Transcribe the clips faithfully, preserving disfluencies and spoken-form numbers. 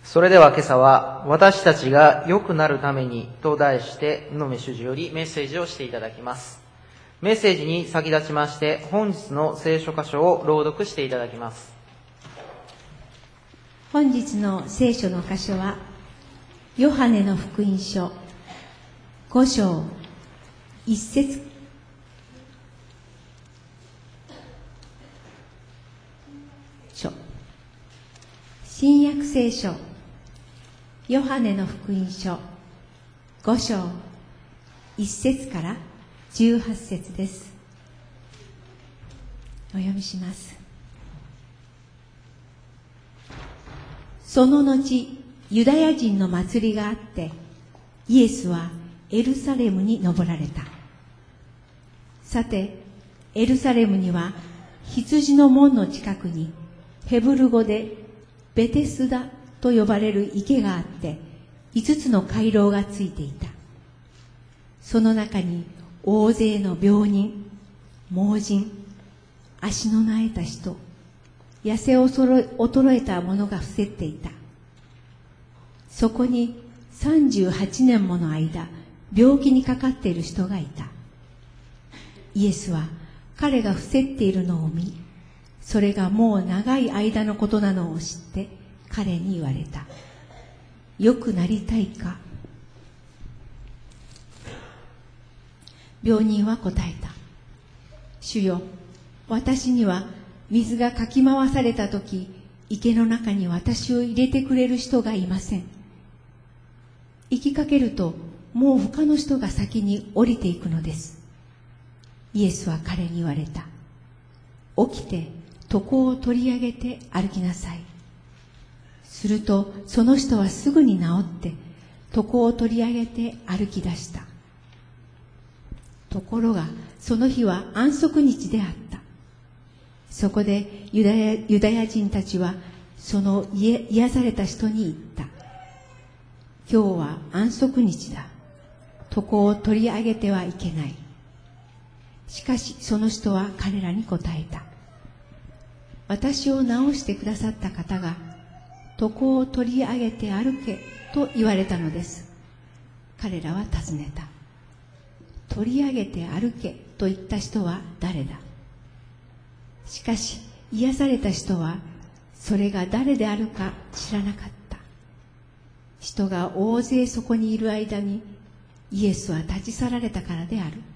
それでは今朝は私たちが良くなるためにと題して宇野主事よりメッセージをしていただきます。メッセージに先立ちまして本日の聖書箇所を朗読していただきます。 本日の聖書の箇所はヨハネの福音書ご章一節書新約聖書ヨハネの福音書ご章一節からじゅうはち節です。お読みします。その後ユダヤ人の祭りがあってイエスはエルサレムに登られた。さてエルサレムには羊の門の近くにヘブル語でベテスダと呼ばれる池があって五つの回廊がついていた。その中に大勢の病人、盲人、足のなえた人、痩せ衰えた者が伏せっていた。そこにさんじゅうはちねんもの間病気にかかっている人がいた。イエスは彼が伏せっているのを見、それがもう長い間のことなのを知って彼に言われた。良くなりたいか。病人は答えた。主よ、私には水がかき回されたとき、池の中に私を入れてくれる人がいません。行きかけると、もう他の人が先に降りていくのです。イエスは彼に言われた。起きて床を取り上げて歩きなさい。するとその人はすぐに治って床を取り上げて歩き出した。ところがその日は安息日であった。そこでユダヤ、ユダヤ人たちはその癒された人に言った。今日は安息日だ。床を取り上げてはいけない。しかしその人は彼らに答えた。私を治してくださった方が床を取り上げて歩けと言われたのです。彼らは尋ねた。取り上げて歩けと言った人は誰だ。しかし癒された人はそれが誰であるか知らなかった。人が大勢そこにいる間にイエスは立ち去られたからである。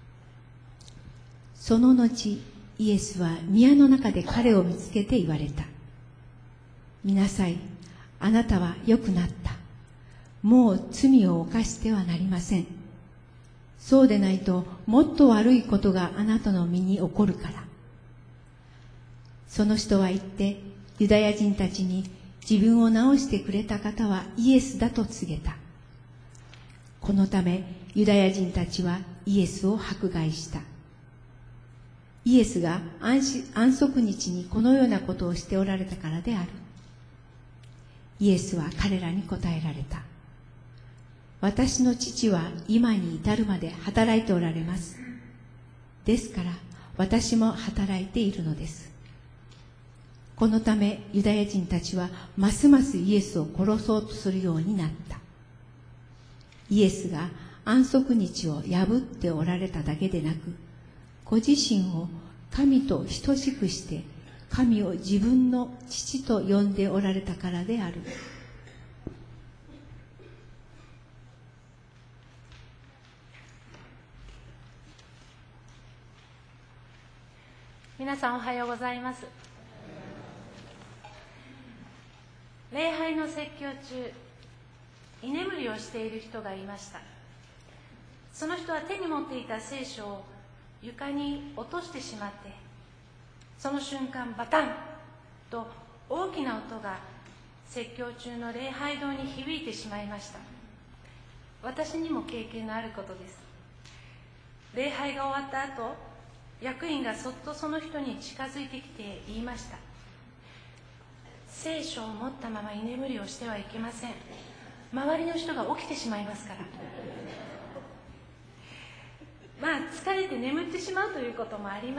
その後イエスは宮の中で彼を見つけて言われた。見なさい、あなたは良くなった。もう罪を犯してはなりません。そうでないともっと悪いことがあなたの身に起こるから。その人は言ってユダヤ人たちに自分を治してくれた方はイエスだと告げた。このためユダヤ人たちはイエスを迫害した。イエスが安息日にこのようなことをしておられたからである。イエスは彼らに答えられた。私の父は今に至るまで働いておられます。ですから私も働いているのです。このためユダヤ人たちはますますイエスを殺そうとするようになった。イエスが安息日を破っておられただけでなく、ご自身を神と等しくして神を自分の父と呼んでおられたからである。 皆さんおはようございます。礼拝の説教中、居眠りをしている人がいました。その人は手に持っていた聖書を床に落としてしまって、その瞬間バタンと大きな音が説教中の礼拝堂に響いてしまいました。私にも経験のあることです。礼拝が終わった後、役員がそっとその人に近づいてきて言いました。聖書を持ったまま居眠りをしてはいけません。周りの人が起きてしまいますから。まあ疲れて眠ってしまうということもあります。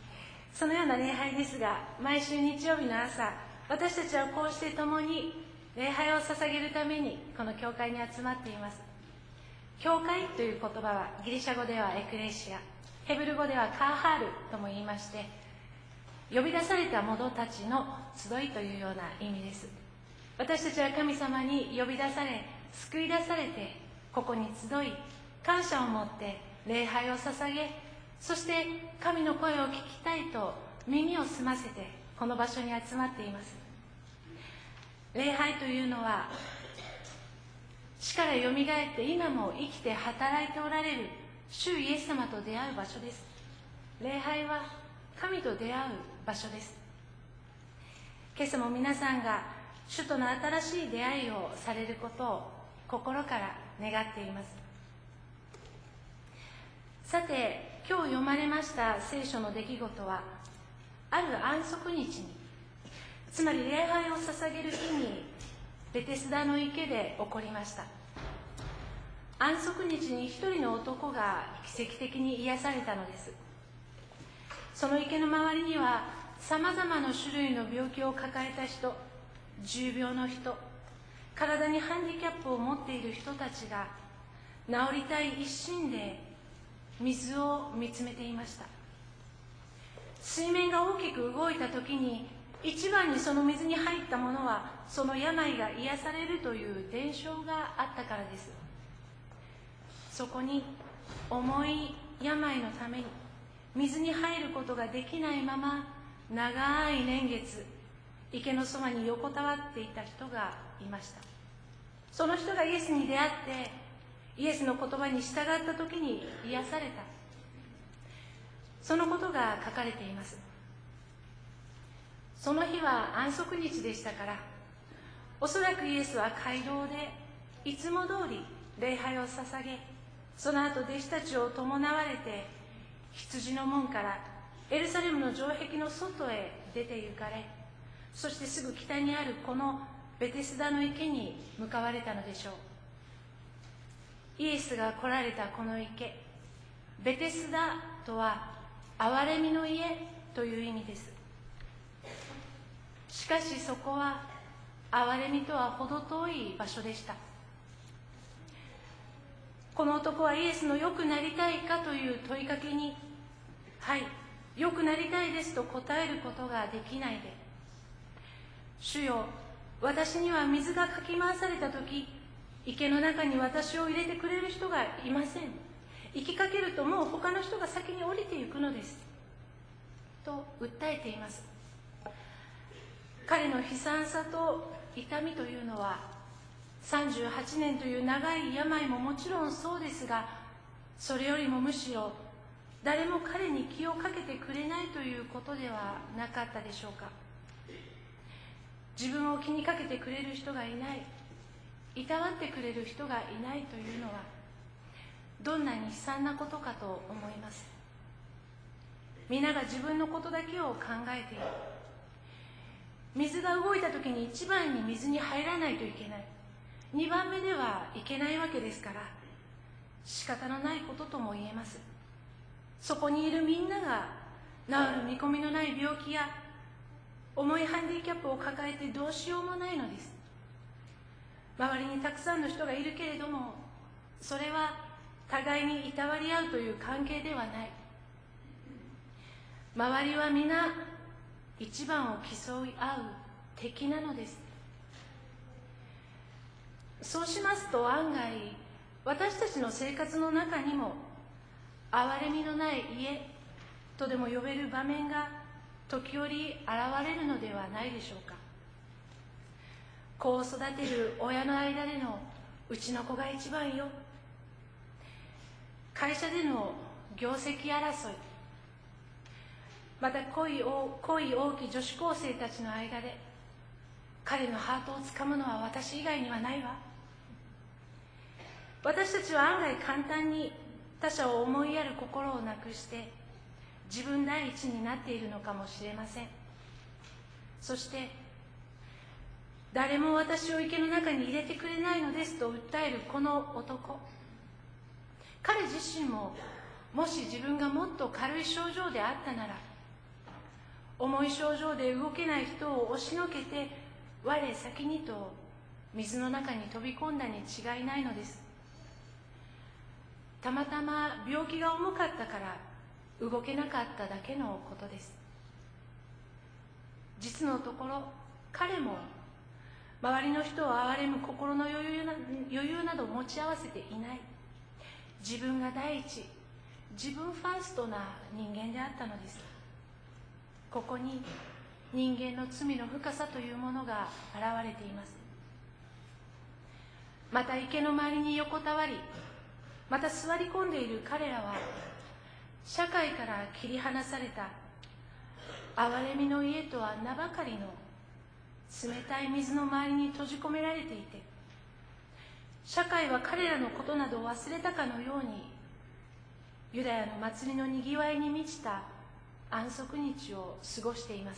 そのような礼拝ですが、毎週日曜日の朝、私たちはこうして共に礼拝を捧げるためにこの教会に集まっています。教会という言葉はギリシャ語ではエクレシア、ヘブル語ではカーハールとも言いまして、呼び出された者たちの集いというような意味です。私たちは神様に呼び出され、救い出されて、ここに集い、感謝を持って礼拝を捧げ、そして神の声を聞きたいと耳を澄ませてこの場所に集まっています。礼拝というのは死からよみがえって今も生きて働いておられる主イエス様と出会う場所です。礼拝は神と出会う場所です。今朝も皆さんが主との新しい出会いをされることを心から願っています。さて、今日読まれました聖書の出来事は、ある安息日に、つまり礼拝を捧げる日にベテスダの池で起こりました。安息日に一人の男が奇跡的に癒されたのです。その池の周りにはさまざまな種類の病気を抱えた人、重病の人、体にハンディキャップを持っている人たちが治りたい一心で水を見つめていました。水面が大きく動いた時に一番にその水に入ったものはその病が癒されるという伝承があったからです。そこに重い病のために水に入ることができないまま長い年月池のそばに横たわっていた人がいました。その人がイエスに出会ってイエスの言葉に従った時に癒された、そのことが書かれています。その日は安息日でしたから、おそらくイエスは街道でいつも通り礼拝を捧げ、その後弟子たちを伴われて羊の門からエルサレムの城壁の外へ出て行かれ、そしてすぐ北にあるこのベテスダの池に向かわれたのでしょう。イエスが来られたこの池、ベテスダとは憐れみの家という意味です。しかしそこは憐れみとは程遠い場所でした。この男はイエスの良くなりたいかという問いかけに、はい、良くなりたいですと答えることができないで、主よ、私には水がかき回されたとき、池の中に私を入れてくれる人がいません。行きかけるともう他の人が先に降りていくのです。と訴えています。彼の悲惨さと痛みというのは、さんじゅうはちねんという長い病ももちろんそうですが、それよりもむしろ誰も彼に気をかけてくれないということではなかったでしょうか。自分を気にかけてくれる人がいない、いたわってくれる人がいないというのは、どんなに悲惨なことかと思います。皆が自分のことだけを考えている。水が動いた時に一番に水に入らないといけない、二番目ではいけないわけですから、仕方のないこととも言えます。そこにいるみんなが治る見込みのない病気や重いハンディキャップを抱えてどうしようもないのです。周りにたくさんの人がいるけれども、それは互いにいたわり合うという関係ではない。周りは皆一番を競い合う敵なのです。そうしますと案外、私たちの生活の中にも憐れみのない家とでも呼べる場面が時折現れるのではないでしょうか。子を育てる親の間でのうちの子が一番よ、会社での業績争い、また恋多き女子高生たちの間で彼のハートをつかむのは私以外にはないわ。私たちは案外簡単に他者を思いやる心をなくして自分第一になっているのかもしれません。そして誰も私を池の中に入れてくれないのですと訴えるこの男、彼自身ももし自分がもっと軽い症状であったなら、重い症状で動けない人を押しのけて我先にと水の中に飛び込んだに違いないのです。たまたま病気が重かったから動けなかっただけのことです。実のところ彼も周りの人を憐れむ心の余裕な、余裕など持ち合わせていない、自分が第一、自分ファーストな人間であったのです。ここに人間の罪の深さというものが現れています。また池の周りに横たわり、また座り込んでいる彼らは、社会から切り離された憐れみの家とは名ばかりの冷たい水の周りに閉じ込められていて、社会は彼らのことなどを忘れたかのように、ユダヤの祭りのにぎわいに満ちた安息日を過ごしています。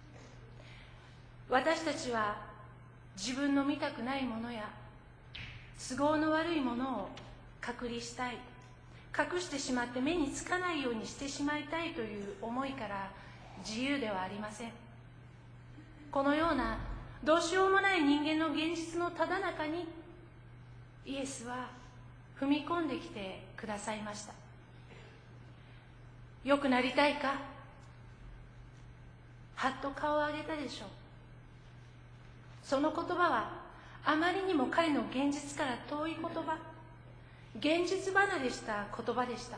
私たちは自分の見たくないものや都合の悪いものを隔離したい、隠してしまって目につかないようにしてしまいたいという思いから自由ではありません。このようなどうしようもない人間の現実のただ中にイエスは踏み込んできてくださいました。良くなりたいか？はっと顔を上げたでしょう。その言葉はあまりにも彼の現実から遠い言葉、現実離れした言葉でした。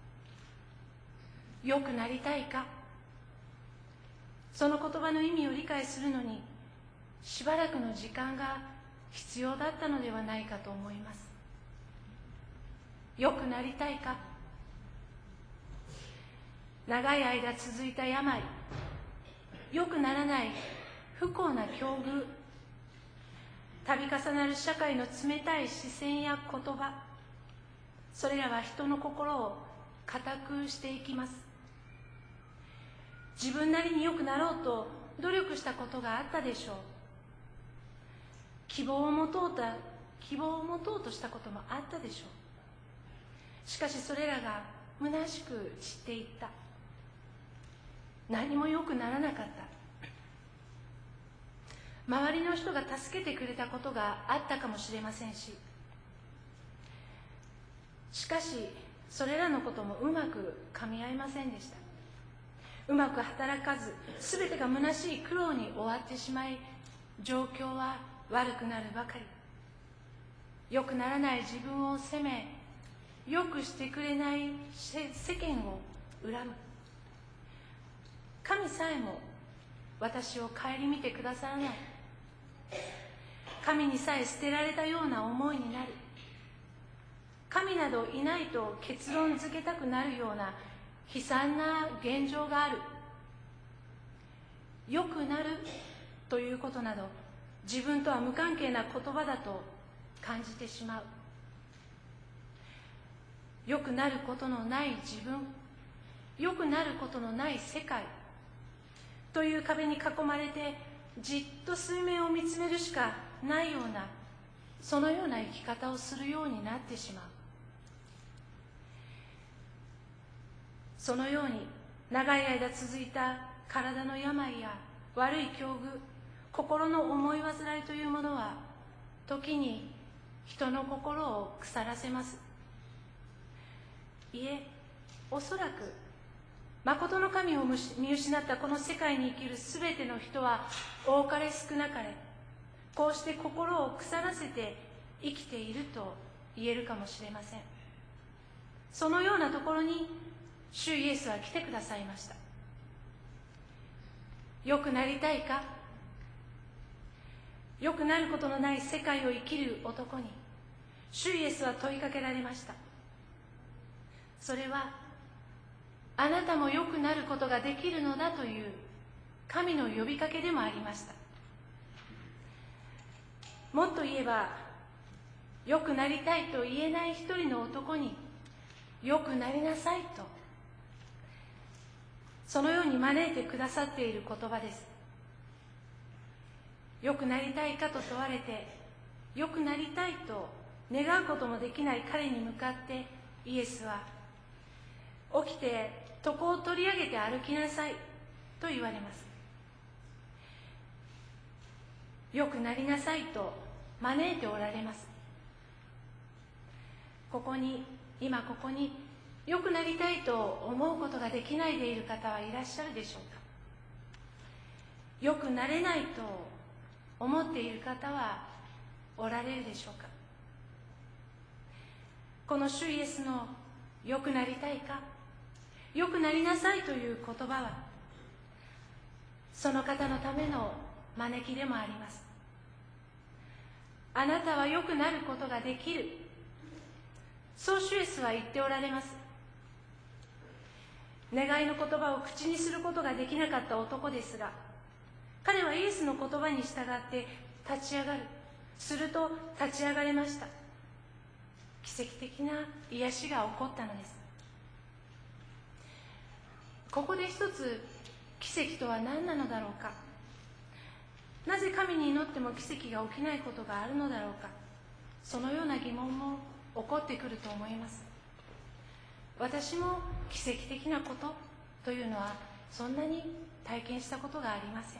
良くなりたいか？その言葉の意味を理解するのにしばらくの時間が必要だったのではないかと思います。良くなりたいか？長い間続いた病、良くならない不幸な境遇、度重なる社会の冷たい視線や言葉、それらは人の心を固くしていきます。自分なりに良くなろうと努力したことがあったでしょう。希望を持とうと、希望を持とうとしたこともあったでしょう。しかしそれらが虚しく散っていった。何も良くならなかった。周りの人が助けてくれたことがあったかもしれませんし、しかしそれらのこともうまく噛み合いませんでした。うまく働かず、すべてが虚しい苦労に終わってしまい、状況は悪くなるばかり。良くならない自分を責め、良くしてくれない世間を恨む。神さえも私を顧みてくださらない。神にさえ捨てられたような思いになる。神などいないと結論付けたくなるような悲惨な現状がある。良くなるということなど自分とは無関係な言葉だと感じてしまう。良くなることのない自分、良くなることのない世界という壁に囲まれてじっと水面を見つめるしかないような、そのような生き方をするようになってしまう。そのように長い間続いた体の病や悪い境遇、心の思い煩いというものは時に人の心を腐らせます。いえ、おそらく誠の神を見失ったこの世界に生きるすべての人は多かれ少なかれこうして心を腐らせて生きていると言えるかもしれません。そのようなところに主イエスは来てくださいました。良くなりたいか？良くなることのない世界を生きる男に主イエスは問いかけられました。それはあなたも良くなることができるのだという神の呼びかけでもありました。もっと言えば、良くなりたいと言えない一人の男に良くなりなさいと、そのように招いてくださっている言葉です。良くなりたいかと問われて、良くなりたいと願うこともできない彼に向かってイエスは、起きて床を取り上げて歩きなさいと言われます。良くなりなさいと招いておられます。ここに、今ここに良くなりたいと思うことができないでいる方はいらっしゃるでしょうか。良くなれないと思っている方はおられるでしょうか。この主イエスの良くなりたいか、良くなりなさいという言葉は、その方のための招きでもあります。あなたは良くなることができる、そう主イエスは言っておられます。願いの言葉を口にすることができなかった男ですが、彼はイエスの言葉に従って立ち上がる。すると立ち上がれました。奇跡的な癒しが起こったのです。ここで一つ、奇跡とは何なのだろうか。なぜ神に祈っても奇跡が起きないことがあるのだろうか。そのような疑問も起こってくると思います。私も奇跡的なことというのはそんなに体験したことがありません。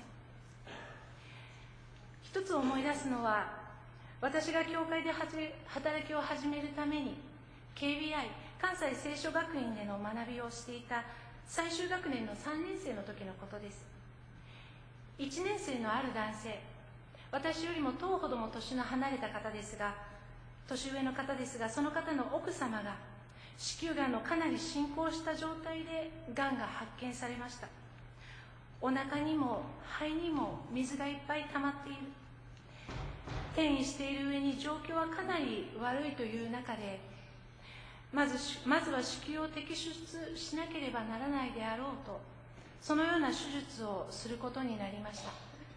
一つ思い出すのは、私が教会で働きを始めるために ケービーアイ 関西聖書学院での学びをしていた最終学年のさんねん生の時のことです。いちねん生のある男性、私よりもとおほども年の離れた方ですが、年上の方ですが、その方の奥様が子宮がんのかなり進行した状態でがんが発見されました。お腹にも肺にも水がいっぱい溜まっている。転移している上に状況はかなり悪いという中で、まず、まずは子宮を摘出しなければならないであろうと、そのような手術をすることになりました。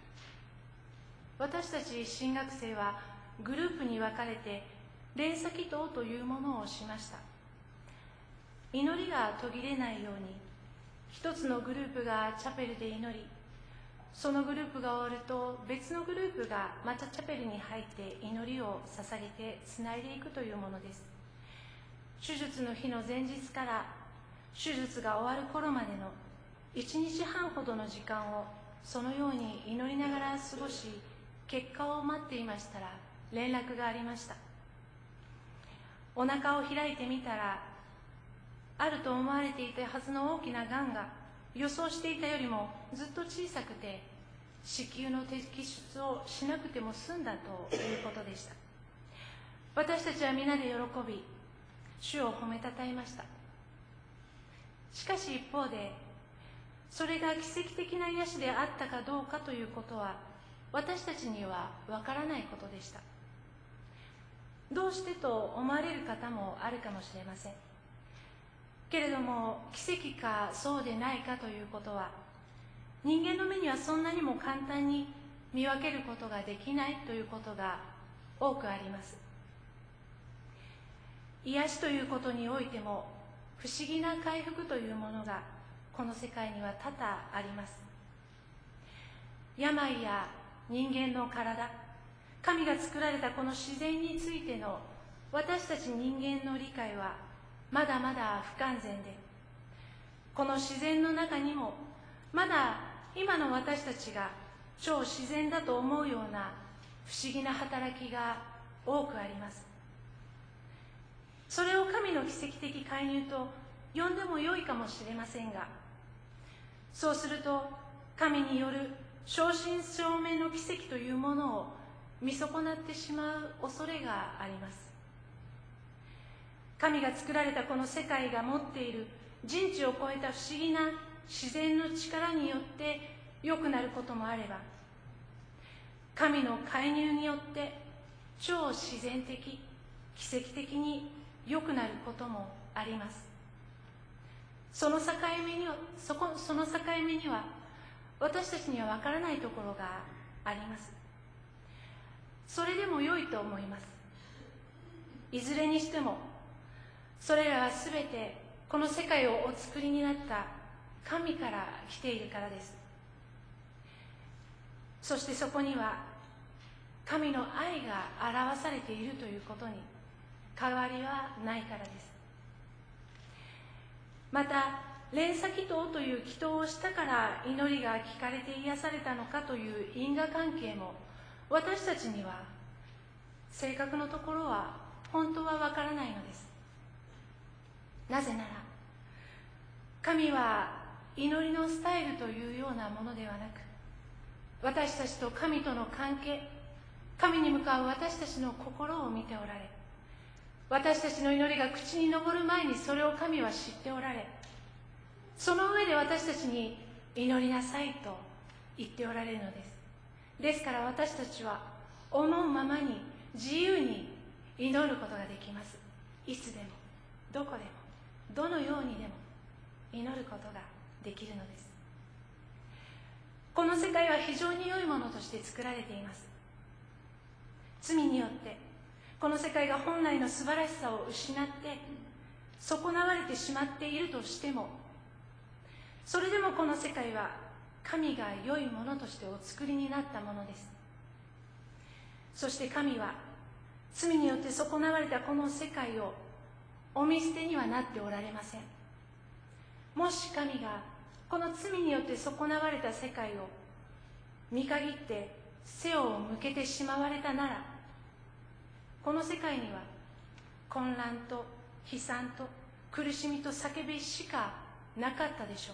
私たち神学生はグループに分かれて連鎖祈祷というものをしました。祈りが途切れないように、一つのグループがチャペルで祈り、そのグループが終わると別のグループがまたチャペルに入って祈りを捧げてつないでいくというものです。手術の日の前日から手術が終わる頃までのいちにちはんほどの時間をそのように祈りながら過ごし、結果を待っていましたら連絡がありました。お腹を開いてみたら、あると思われていたはずの大きながんが予想していたよりもずっと小さくて、子宮の摘出をしなくても済んだということでした。私たちは皆で喜び、主を褒めたたえました。しかし一方で、それが奇跡的な癒しであったかどうかということは私たちにはわからないことでした。どうしてと思われる方もあるかもしれませんけれども、奇跡かそうでないかということは人間の目にはそんなにも簡単に見分けることができないということが多くあります。癒しということにおいても不思議な回復というものがこの世界には多々あります。病や人間の体、神が作られたこの自然についての私たち人間の理解はまだまだ不完全で、この自然の中にもまだ今の私たちが超自然だと思うような不思議な働きが多くあります。それを神の奇跡的介入と呼んでもよいかもしれませんが、そうすると神による正真正銘の奇跡というものを見損なってしまう恐れがあります。神が作られたこの世界が持っている人知を超えた不思議な自然の力によって良くなることもあれば、神の介入によって超自然的、奇跡的に良くなることもあります。その境目には、そこ、その境目には私たちには分からないところがあります。それでも良いと思います。いずれにしても、それらはすべてこの世界をお作りになった神から来ているからです。そしてそこには神の愛が表されているということに変わりはないからです。また、連鎖祈祷という祈祷をしたから祈りが聞かれて癒されたのかという因果関係も私たちには正確のところは本当はわからないのです。なぜなら神は祈りのスタイルというようなものではなく、私たちと神との関係、神に向かう私たちの心を見ておられ、私たちの祈りが口に上る前にそれを神は知っておられ、その上で私たちに祈りなさいと言っておられるのです。ですから私たちは思うままに自由に祈ることができます。いつでもどこでもどのようにでも祈ることができるのです。この世界は非常に良いものとして作られています。罪によってこの世界が本来の素晴らしさを失って損なわれてしまっているとしても、それでもこの世界は神が良いものとしてお作りになったものです。そして神は罪によって損なわれたこの世界をお見捨てにはなっておられません。もし神がこの罪によって損なわれた世界を見限って背を向けてしまわれたなら、この世界には混乱と悲惨と苦しみと叫びしかなかったでしょ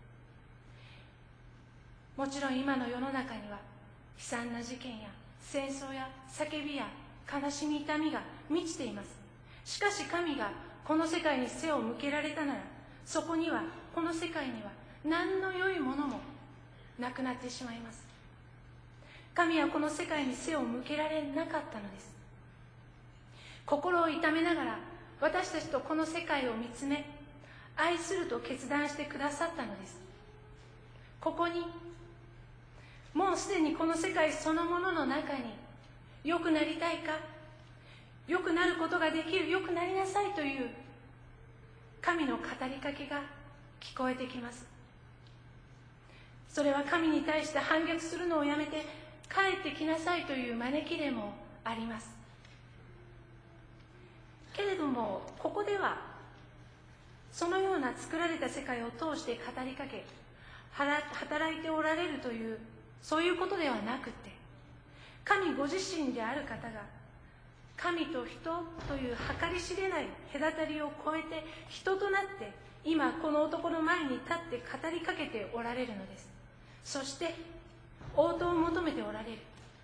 う。もちろん今の世の中には悲惨な事件や戦争や叫びや悲しみ痛みが満ちています。しかし神がこの世界に背を向けられたなら、そこにはこの世界には何の良いものもなくなってしまいます。神はこの世界に背を向けられなかったのです。心を痛めながら私たちとこの世界を見つめ、愛すると決断してくださったのです。ここにもうすでにこの世界そのものの中に良くなりたいか、良くなることができる、良くなりなさいという神の語りかけが聞こえてきます。それは神に対して反逆するのをやめて帰ってきなさいという招きでもあります。けれどもここではそのような作られた世界を通して語りかけ働いておられるというそういうことではなくて、神ご自身である方が神と人という計り知れない隔たりを越えて人となって今この男の前に立って語りかけておられるのです。そして応答を求めておられる。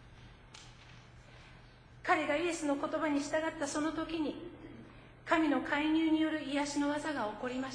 彼がイエスの言葉に従ったその時に神の介入による癒しの技が起こりました。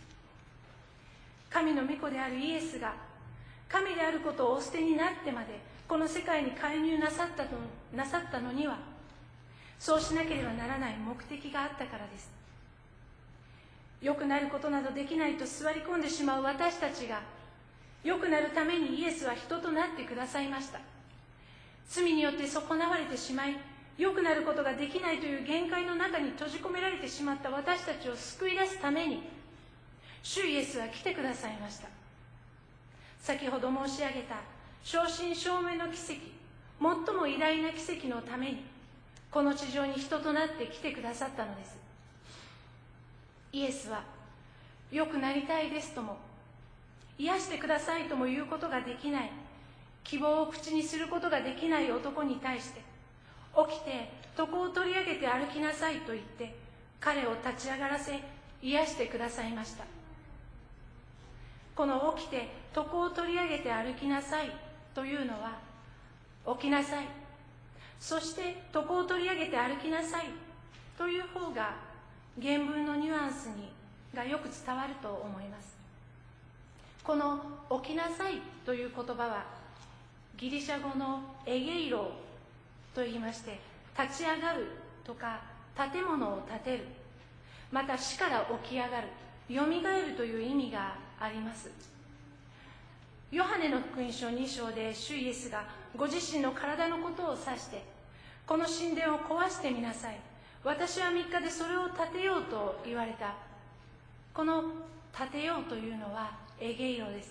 神の御子であるイエスが神であることをお捨てになってまでこの世界に介入なさったとなさったのには、そうしなければならない目的があったからです。良くなることなどできないと座り込んでしまう私たちが、良くなるためにイエスは人となってくださいました。罪によって損なわれてしまい、良くなることができないという限界の中に閉じ込められてしまった私たちを救い出すために、主イエスは来てくださいました。先ほど申し上げた正真正銘の奇跡、最も偉大な奇跡のためにこの地上に人となって来てくださったのです。イエスは良くなりたいですとも癒してくださいとも言うことができない、希望を口にすることができない男に対して、起きて床を取り上げて歩きなさいと言って彼を立ち上がらせ癒してくださいました。この起きて床を取り上げて歩きなさいというのは、起きなさい、そして床を取り上げて歩きなさいという方が原文のニュアンスにがよく伝わると思います。この起きなさいという言葉はギリシャ語のエゲイロと言いまして、立ち上がるとか建物を建てる、また死から起き上がる、よみがえるという意味があります。ヨハネの福音書に章で主イエスがご自身の体のことを指して、この神殿を壊してみなさい、私はみっかでそれを建てようと言われた。この建てようというのはエゲイロです。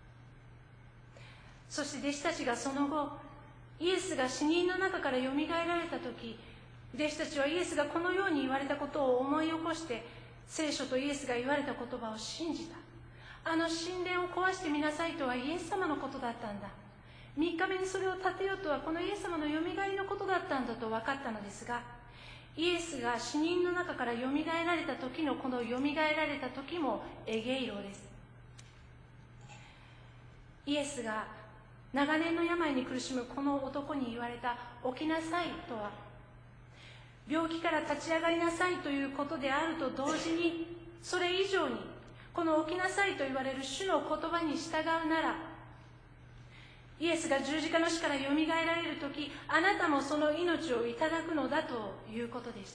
そして弟子たちがその後、イエスが死人の中からよみがえられた時、弟子たちはイエスがこのように言われたことを思い起こして、聖書とイエスが言われた言葉を信じた。あの神殿を壊してみなさいとはイエス様のことだったんだ。 みっかめにそれを立てようとはこのイエス様のよみがえりのことだったんだと分かったのですが、イエスが死人の中からよみがえられた時のこのよみがえられた時もエゲイロです。イエスが長年の病に苦しむこの男に言われた起きなさいとは、病気から立ち上がりなさいということであると同時に、それ以上にこの起きなさいと言われる主の言葉に従うなら、イエスが十字架の死からよみがえられるとき、あなたもその命をいただくのだということでした。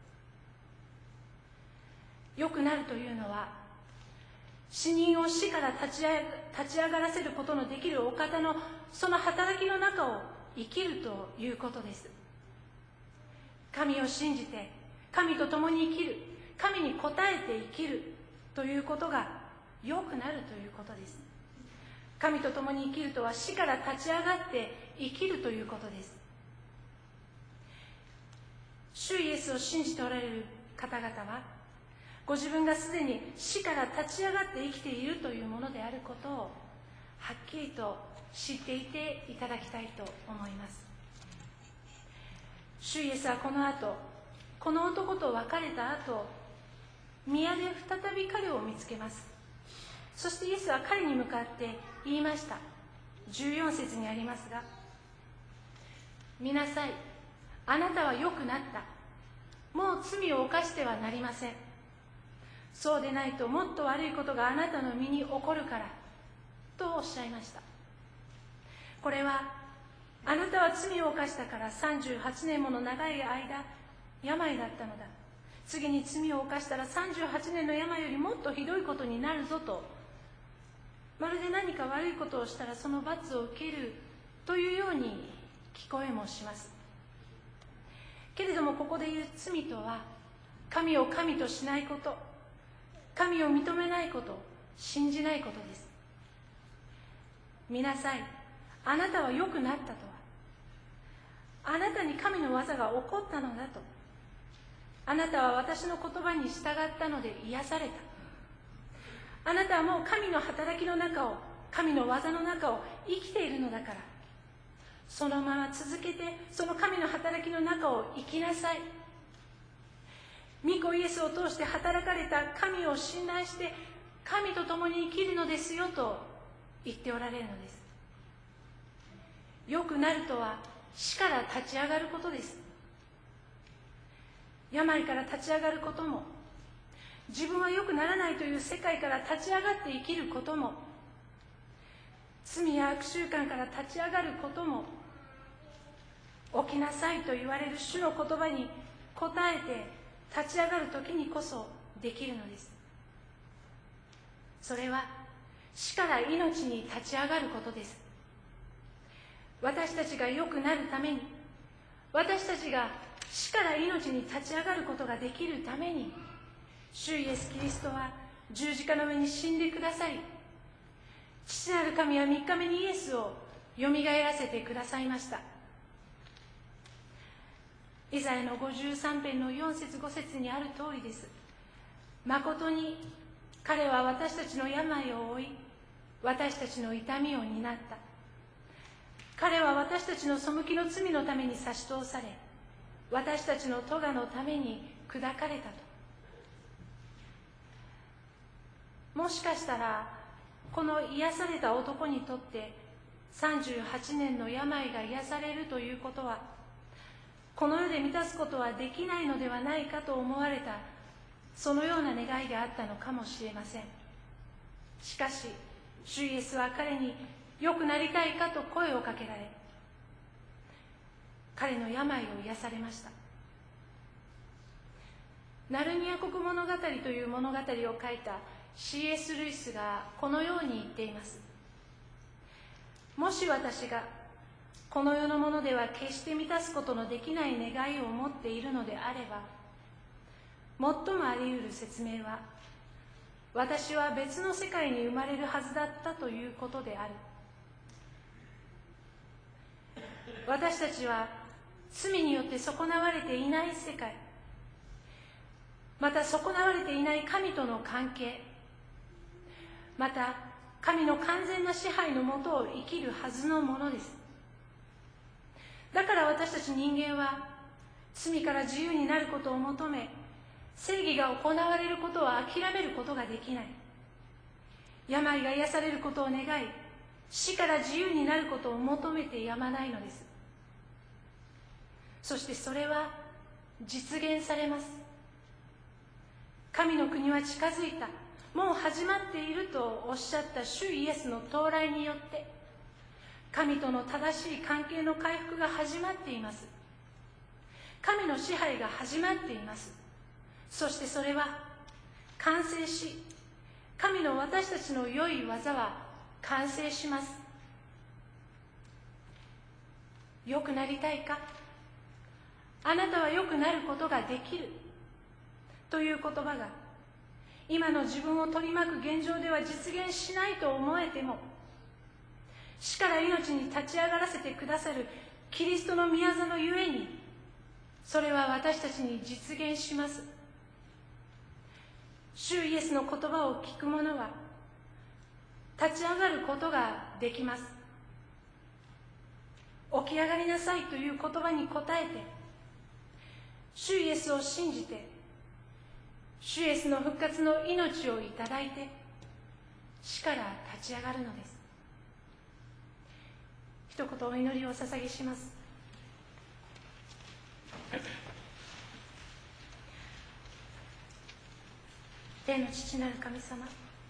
良くなるというのは、死人を死から立ち上立ち上がらせることのできるお方のその働きの中を生きるということです。神を信じて、神と共に生きる、神に応えて生きるということが良くなるということです。神と共に生きるとは死から立ち上がって生きるということです。主イエスを信じておられる方々は、ご自分がすでに死から立ち上がって生きているというものであることをはっきりと知っていていただきたいと思います。主イエスはこの後、この男と別れた後、宮で再び彼を見つけます。そしてイエスは彼に向かって言いました。じゅうよん節にありますが、見なさい、あなたは良くなった。もう罪を犯してはなりません。そうでないともっと悪いことがあなたの身に起こるからとおっしゃいました。これは、あなたは罪を犯したからさんじゅうはちねんもの長い間病だったのだ。次に罪を犯したらさんじゅうはちねんの病よりもっとひどいことになるぞと、まるで何か悪いことをしたらその罰を受けるというように聞こえもします。けれどもここで言う罪とは、神を神としないこと、神を認めないこと、信じないことです。見なさい、あなたは良くなったとは、あなたに神の技が起こったのだと、あなたは私の言葉に従ったので癒された。あなたはもう神の働きの中を、神の技の中を生きているのだから、そのまま続けてその神の働きの中を生きなさい。御子イエスを通して働かれた神を信頼して神と共に生きるのですよと言っておられるのです。良くなるとは死から立ち上がることです。病から立ち上がることも、自分は良くならないという世界から立ち上がって生きることも、罪や悪習慣から立ち上がることも、起きなさいと言われる主の言葉に応えて立ち上がる時にこそできるのです。それは死から命に立ち上がることです。私たちが良くなるために、私たちが死から命に立ち上がることができるために、主イエス・キリストは十字架の上に死んでくださり、父なる神は三日目にイエスをよみがえらせてくださいました。イザヤのごじゅうさん編のよん節ご節にある通りです。まことに彼は私たちの病を負い、私たちの痛みを担った。彼は私たちの背きの罪のために差し通され、私たちの咎のために砕かれたと。もしかしたらこの癒された男にとってさんじゅうはちねんの病が癒されるということは、この世で満たすことはできないのではないかと思われた、そのような願いであったのかもしれません。しかし主イエスは彼に良くなりたいかと声をかけられ、彼の病を癒されました。ナルニア国物語という物語を書いた シーエス ルイスがこのように言っています。もし私がこの世のものでは決して満たすことのできない願いを持っているのであれば、最もあり得る説明は、私は別の世界に生まれるはずだったということである。私たちは罪によって損なわれていない世界、また損なわれていない神との関係、また神の完全な支配のもとを生きるはずのものです。だから私たち人間は罪から自由になることを求め、正義が行われることを諦めることができない。病が癒されることを願い、死から自由になることを求めてやまないのです。そしてそれは実現されます。神の国は近づいた、もう始まっているとおっしゃった主イエスの到来によって、神との正しい関係の回復が始まっています。神の支配が始まっています。そしてそれは完成し、神の私たちの良い技は完成します。良くなりたいか？あなたは良くなることができるという言葉が今の自分を取り巻く現状では実現しないと思えても、死から命に立ち上がらせてくださるキリストの御業のゆえに、それは私たちに実現します。主イエスの言葉を聞く者は立ち上がることができます。起き上がりなさいという言葉に応えて、主イエスを信じて、主イエスの復活の命をいただいて、死から立ち上がるのです。一言お祈りを捧げします。天の父なる神様、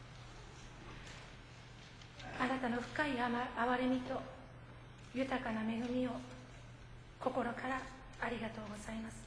あなたの深い憐れみと豊かな恵みを心からありがとうございます。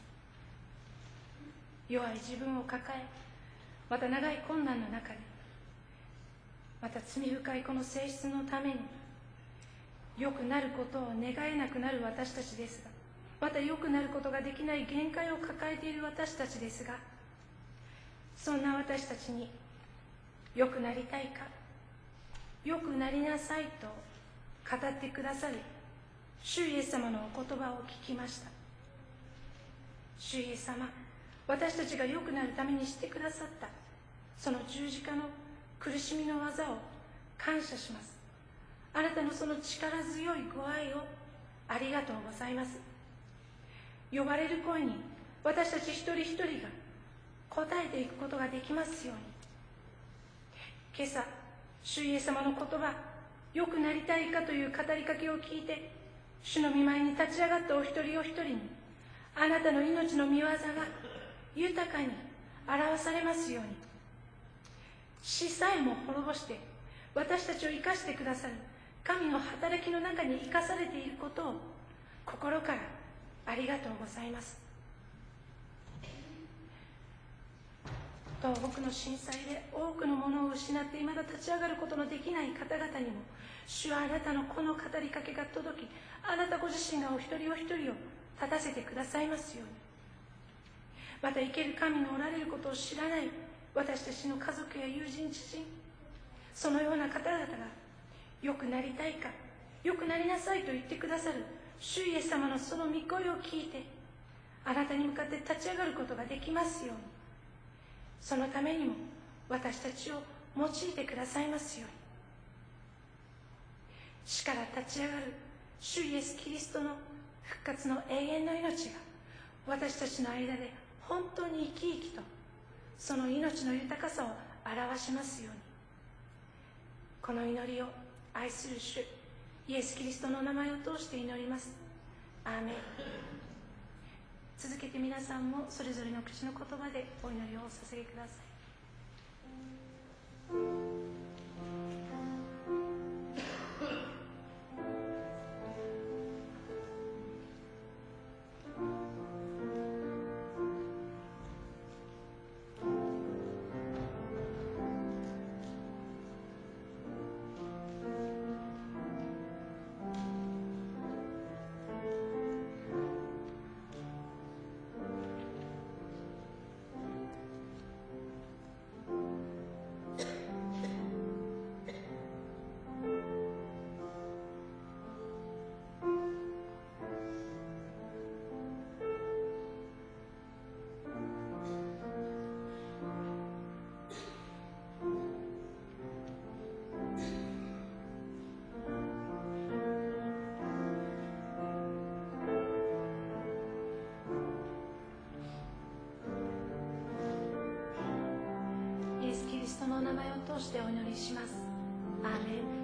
弱い自分を抱え、また長い困難の中に、また罪深いこの性質のために良くなることを願えなくなる私たちですが、また良くなることができない限界を抱えている私たちですが、そんな私たちに良くなりたいか、良くなりなさいと語ってくださる主イエス様のお言葉を聞きました。主イエス様、私たちが良くなるためにしてくださったその十字架の苦しみの技を感謝します。あなたのその力強いご愛をありがとうございます。呼ばれる声に私たち一人一人が答えていくことができますように。今朝、主イエス様の言葉、良くなりたいかという語りかけを聞いて、主の御前に立ち上がったお一人お一人に、あなたの命の御業が豊かに表されますように。死さえも滅ぼして私たちを生かしてくださる神の働きの中に生かされていることを心からありがとうございます。東北の震災で多くのものを失って未だ立ち上がることのできない方々にも、主はあなたのこの語りかけが届き、あなたご自身がお一人お一人を立たせてくださいますように。また生ける神のおられることを知らない私たちの家族や友人知人、そのような方々が良くなりたいか、良くなりなさいと言ってくださる主イエス様のその御声を聞いて、あなたに向かって立ち上がることができますように。そのためにも私たちを用いてくださいますように。死から立ち上がる主イエスキリストの復活の永遠の命が私たちの間で本当に生き生きとその命の豊かさを表しますように。この祈りを愛する主イエスキリストの名前を通して祈ります。アーメン。続けて皆さんもそれぞれの口の言葉でお祈りをお捧げください。 イエス・キリストのお名前を通してお祈りします。アーメン。